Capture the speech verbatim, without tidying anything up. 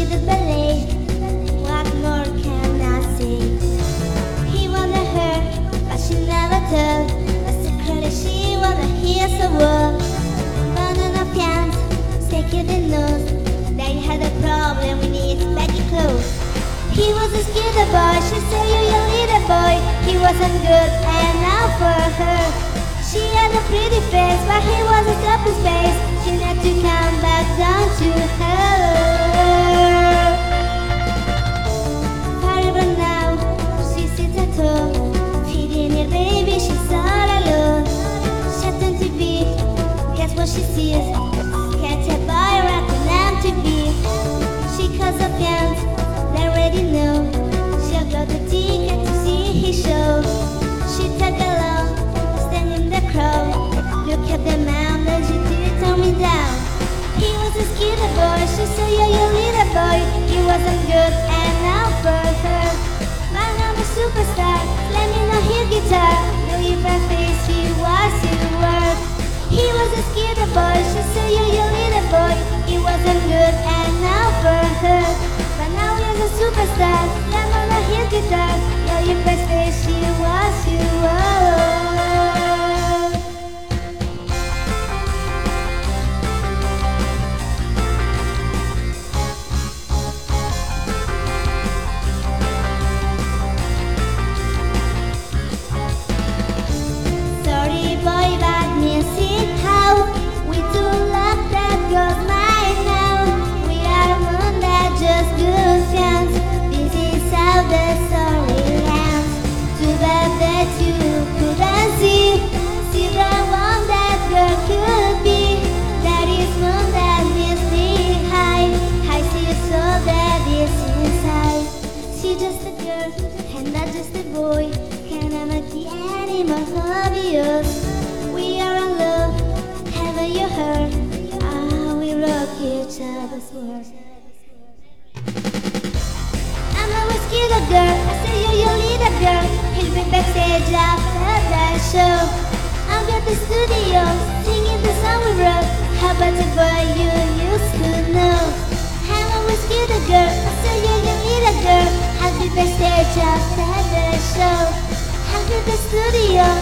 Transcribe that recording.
see the ballet. What more can I say? He wanted her, but she never told. But secretly she wanna hear some word. Banana pants, shaking the nose. They had a problem, we need baggy clothes. He was a skinny boy, she said you your little boy. He wasn't good enough for her. She had a pretty face, but he wasn't up in space. She had to come back down to her. Forever now, she sits at home, feeding her baby, she's all alone. Shut on T V, guess what she sees? Catch a boy rocking M T V. She calls her friends, they already know. She'll got the ticket to see his show. She tag along, stand in the crowd. Look at the man that she did turn me down. He was a skinny boy, she said yeah, you little boy. He wasn't good enough for her. My name is superstar, let me know his guitar. No, if I face he was his word. He was a skinny boy, she said yeah, you little boy. He wasn't good enough for her. But now he's a superstar, let me know his guitar. No, if I face he was his word. Sorry boy, but miss it how we do love that goes mine now. We are more than just good friends. This is how the story ends. Too bad that you couldn't see, see the one that girl could be. That is more than meets behind. I see a soul that is inside. She's just a girl and not just a boy. Can I make the animals obvious? We are in love, haven't you heard? Ah, we rock each other's words. I'm a whiskey the girl, I say you, you little girl. He'll be backstage after the show. I'm at the studio, singing the song we wrote. How about the boy you used to know? I'm a whiskey the girl, I say you, you little girl. I'll be backstage after the show. I'm at the studio,